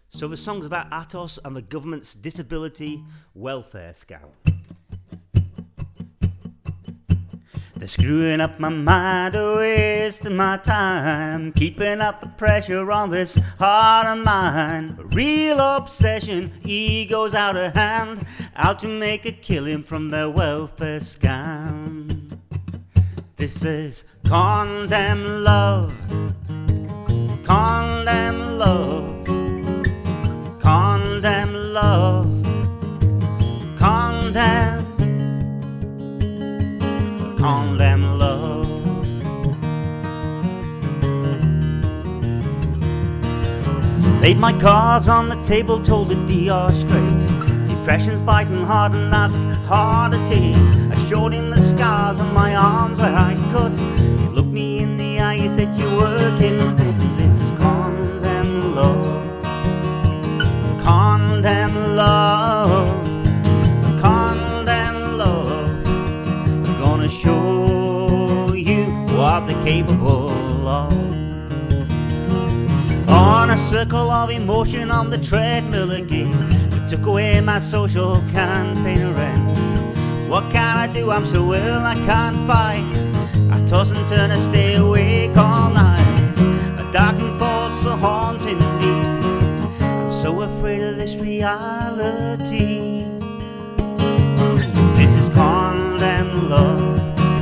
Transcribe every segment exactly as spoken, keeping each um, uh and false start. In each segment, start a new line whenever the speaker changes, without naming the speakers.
So the song's about Atos and the government's disability welfare scam. They're screwing up my mind, wasting my time, keeping up the pressure on this heart of mine. A real obsession, ego's out of hand, out to make a killing from their welfare scam. This is condemn love, condemn love, condemn love, condemn, condemn love. Laid my cards on the table, told the D R straight. Depression's biting hard and that's hard to take. I showed him the scars on my arms where I cut. He looked me in the eye, he said, "You're working then." This is condemn love, condemn love, condemn love. I'm gonna show you what they're capable of. On a circle of emotion on the treadmill again, you took away my social campaign rent. What can I do? I'm so ill I can't fight. I toss and turn, I stay awake all night. A darkened thoughts are haunting me. I'm so afraid of this reality. This is condemn love,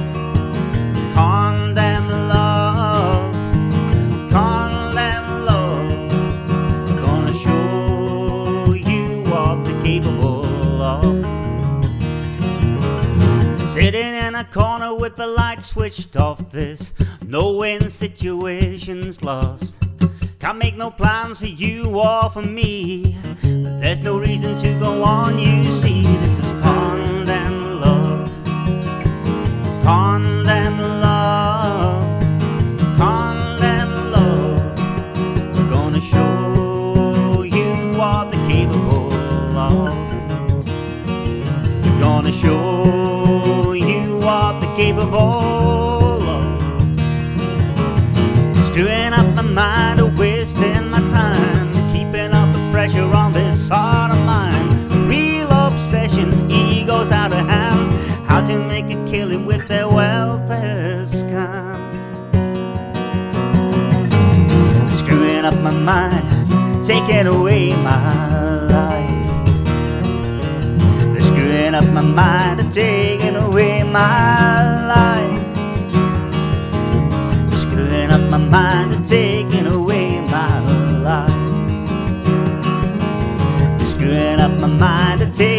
condemn love, condemn love. I'm gonna show you what they're capable of. Sitting in a corner with the light switched off, this no-win situation's lost. Can't make no plans for you or for me, but there's no reason to go on, you see. This is condemn love, condemn love, condemn love. We're gonna show you what they're capable of. We're gonna show what they're capable of. Screwing up my mind, wasting my time, keeping up the pressure on this heart of mine. Real obsession, ego's out of hand, how to make a killing with their welfare scam. Screwing up my mind, taking away my life. They're screwing up my mind and taking away my life. They're screwing up my mind and taking away my life. They're screwing up my mind and taking